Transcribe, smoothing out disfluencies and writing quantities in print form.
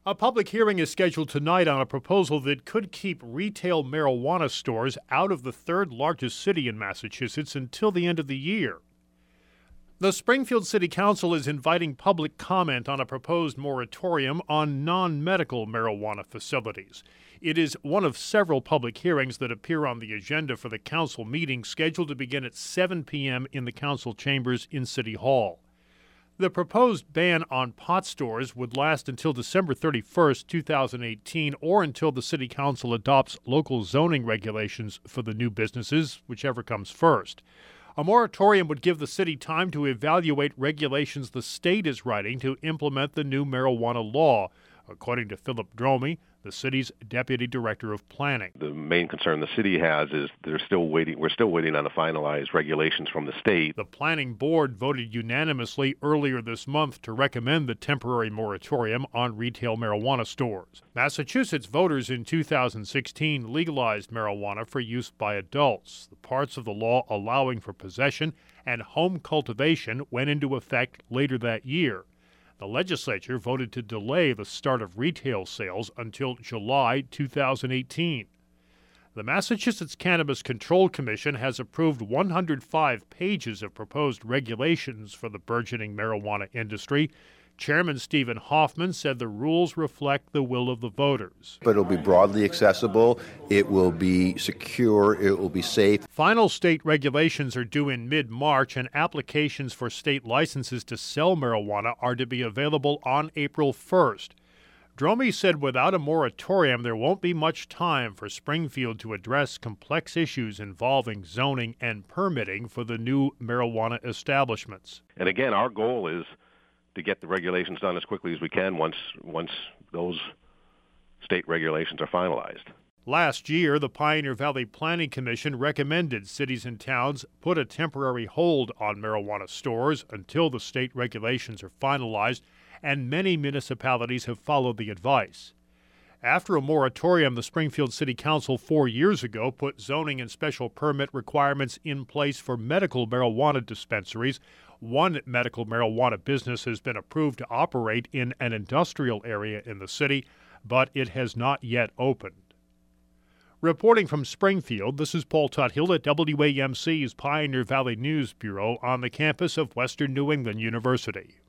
A public hearing is scheduled tonight on a proposal that could keep retail marijuana stores out of the third largest city in Massachusetts until the end of the year. The Springfield City Council is inviting public comment on a proposed moratorium on non-medical marijuana facilities. It is one of several public hearings that appear on the agenda for the council meeting scheduled to begin at 7 p.m. in the council chambers in City Hall. The proposed ban on pot stores would last until December 31st, 2018, or until the City Council adopts local zoning regulations for the new businesses, whichever comes first. A moratorium would give the city time to evaluate regulations the state is writing to implement the new marijuana law, according to Philip Dromey, the city's deputy director of planning. The main concern the city has is we're still waiting on the finalized regulations from the state. The planning board voted unanimously earlier this month to recommend the temporary moratorium on retail marijuana stores. Massachusetts voters in 2016 legalized marijuana for use by adults. The parts of the law allowing for possession and home cultivation went into effect later that year. The legislature voted to delay the start of retail sales until July 2018. The Massachusetts Cannabis Control Commission has approved 105 pages of proposed regulations for the burgeoning marijuana industry. Chairman Stephen Hoffman said the rules reflect the will of the voters. But it'll be broadly accessible, it will be secure, it will be safe. Final state regulations are due in mid-March, and applications for state licenses to sell marijuana are to be available on April 1st. Dromey said without a moratorium, there won't be much time for Springfield to address complex issues involving zoning and permitting for the new marijuana establishments. And again, our goal is to get the regulations done as quickly as we can once those state regulations are finalized. Last year, the Pioneer Valley Planning Commission recommended cities and towns put a temporary hold on marijuana stores until the state regulations are finalized, and many municipalities have followed the advice. After a moratorium, the Springfield City Council 4 years ago put zoning and special permit requirements in place for medical marijuana dispensaries. One medical marijuana business has been approved to operate in an industrial area in the city, but it has not yet opened. Reporting from Springfield, this is Paul Tuthill at WAMC's Pioneer Valley News Bureau on the campus of Western New England University.